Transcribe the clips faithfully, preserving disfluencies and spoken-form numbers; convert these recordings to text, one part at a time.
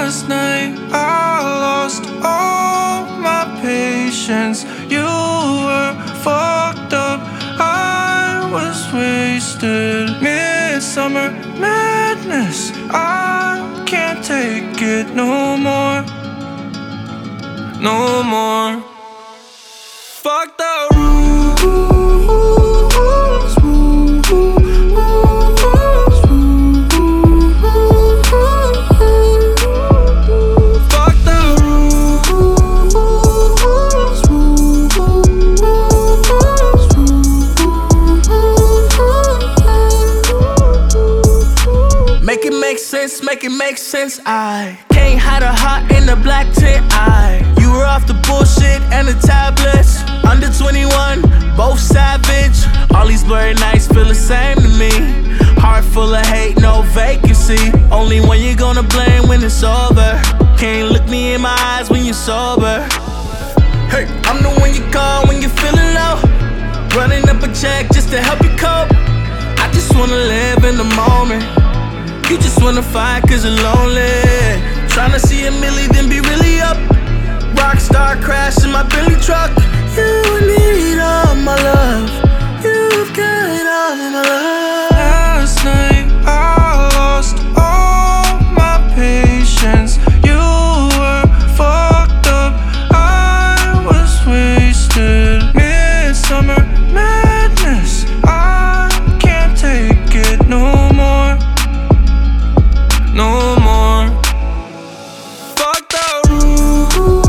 Last night I lost all my patience. You were fucked up, I was wasted. Midsummer madness, I can't take it no more, no more. Fuck the rules. Make it make sense, make it make sense. I can't hide a heart in the black tent. I You were off the bullshit and the tablets. Under twenty-one, both savage. All these blurry nights feel the same to me. Heart full of hate, no vacancy. Only one you're gonna blame when it's over. Can't look me in my eyes when you're sober. Hey, I'm the one you call when you're feeling low. Running up a check just to help you cope. I just wanna live in the moment. You just wanna fight cause you're lonely. Tryna see a milli then be really up. Rockstar crash in my Billy truck. You need all my love. You've got all of my love. Last night I lost all my patience. You were fucked up, I was wasted. Midsummer madness, I can't take it no more, no more. Fuck the rules.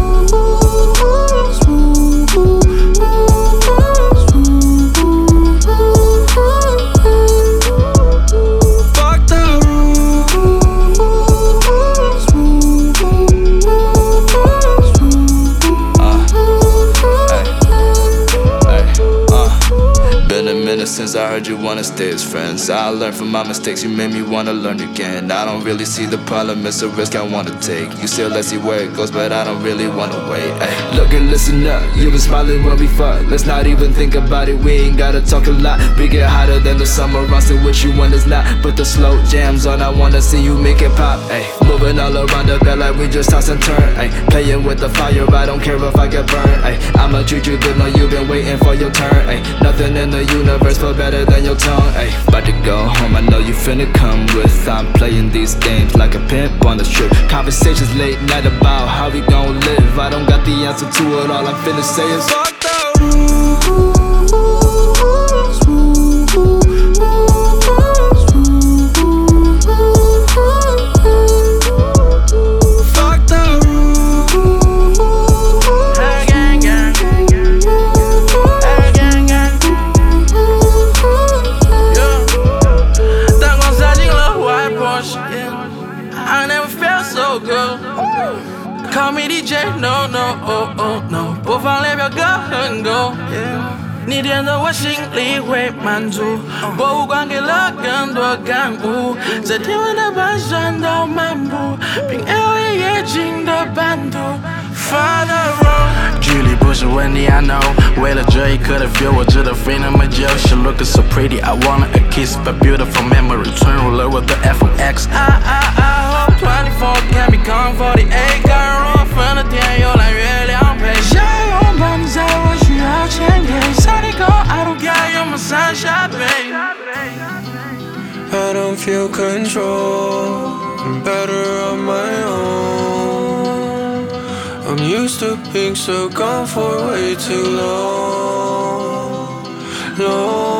Fuck the rules. Uh, hey, hey, uh. Been a minute since I heard you wanna stay as friends. I learned from my mistakes, you made me wanna learn again. I don't really see the problem, it's a risk I wanna take. You still let's see where it goes, but I don't really wanna wait. Ay. Look and listen up, you been smiling when we fuck. Let's not even think about it, we ain't gotta talk a lot. We get hotter than the summer, I'm still with you when it's not. Put the slow jams on, I wanna see you make it pop. Ay. Moving all around the bed like we just toss and turn. Ay. Playing with the fire, I don't care if I get burned. Ay. I'ma treat you good, know you been waiting for your turn. Ay. Nothing in the universe feel better than your tongue. Ay. About to go home, I know you finna come with. I'm playing these games like a pimp on a strip. Conversations late night about how we gon' live. I don't got the answer to it, all I'm finna say is Fuck the rules. Fuck the rules. Hey, gang, gang. Hey, gang, gang. Yeah. That one sagging love white Porsche. Yeah. I never felt so good. Call me D J, no, no, oh, oh, no. 播放列表歌很够。你点着我心里会满足，博物馆给了更多感悟，在天文的半山道漫步，凭 L A 夜景的版图。Father Road， 距离不是问题 I know， 为了这一刻的 feel， 我值得飞那么久。She looking so pretty, I want a kiss, but beautiful memory， 存入了我的 F O X。I I I hope twenty-four can become forty-eight， 感染我分的天又蓝月亮配。想拥抱你，在我需要前夜。Sunny go, I don't care, you're my sunshine, babe. I don't feel control, I'm better on my own. I'm used to being so gone for way too long, long.